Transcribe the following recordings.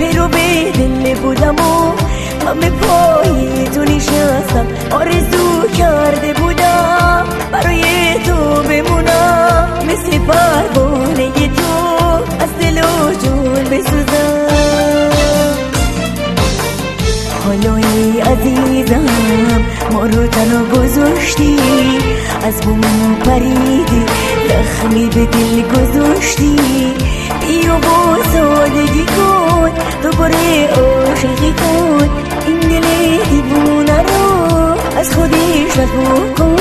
پیرو به دل بودم و همه پای تو نشستم، آرزو کرده بودم برای تو بمونم، مثل پروانه تو از دل و جون بسوزم. حالا ای عزیزم ما رو تنها گذاشتی، از بوم پریدی زخمی به دل گذاشتی، بیا با سادگی کن دوباره عاشقی کن، این دل دیوونه رو از خودش رها کن.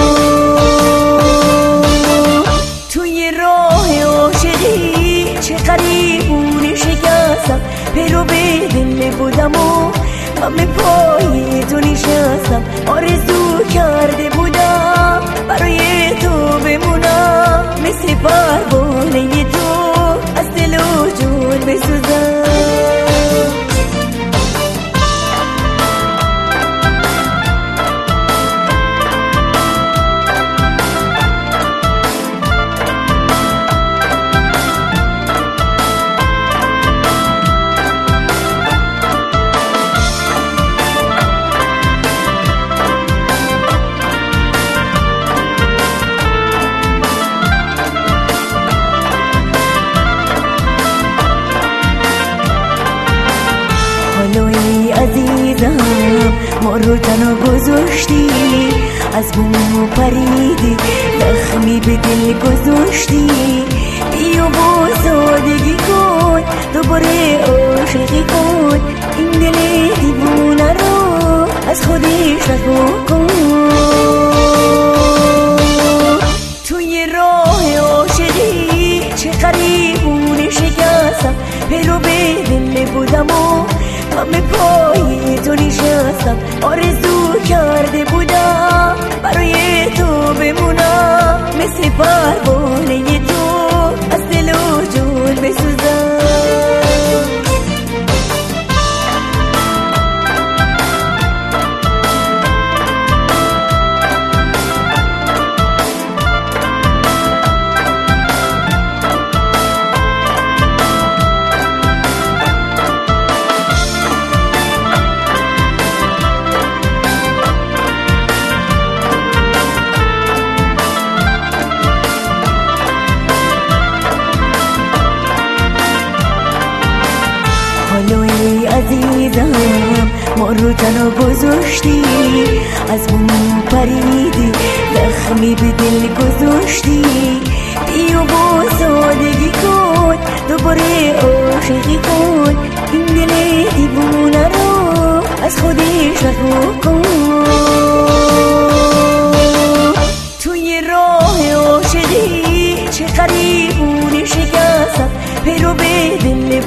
توی راه عاشقی چه غریبونه شکستم، پیرو به دل بودم و همه پای تو نشستم، آرزو کرده بودم برای تو بمونم، مثل پروانه تو از دل و جون بسوزم. حالای عزیزم ما رو تنها گذاشتی، از بوم پریدی زخمی به دل گذاشتی، بیا با سادگی کن دوباره عاشقی کن، این دل دیوونه رو از خودش رها کن. توی راه عاشقی چه غریبونه شکستم، پیرو به دل بودم و همه پای تو نشستم، آرزو کرده بودم برای تو بمونم، مثل پروانه تو از دل و جون بسوزم. حالای عزیزم ما رو تنها گذاشتی، از بوم پریدی زخمی به دل گذاشتی، بیا با سادگی کن دوباره عاشقی کن، این دل دیوونه رو از خودش رها کن. توی راه عاشقی چه غریبونه شکستم، پیرو به دل